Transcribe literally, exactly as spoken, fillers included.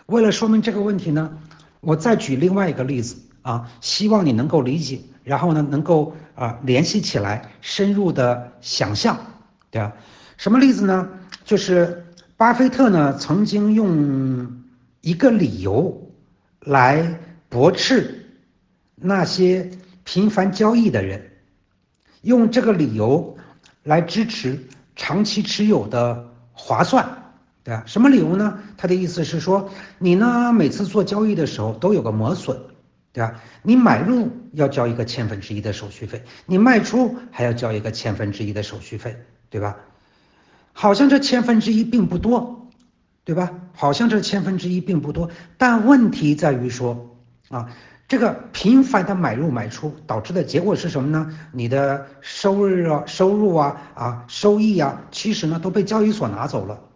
为了说明这个问题呢，我再举另外一个例子啊，希望你能够理解，然后呢能够啊联系起来，深入的想象，对吧？什么例子呢？就是巴菲特呢曾经用一个理由来驳斥那些频繁交易的人，用这个理由来支持长期持有的划算，对吧？什么理由呢？他的意思是说，你呢每次做交易的时候都有个磨损，对吧？你买入要交一个千分之一的手续费，你卖出还要交一个千分之一的手续费，对吧？好像这千分之一并不多，对吧？好像这千分之一并不多，但问题在于说啊，这个频繁的买入买出导致的结果是什么呢？你的收入啊、收入啊、啊收益啊，其实呢都被交易所拿走了。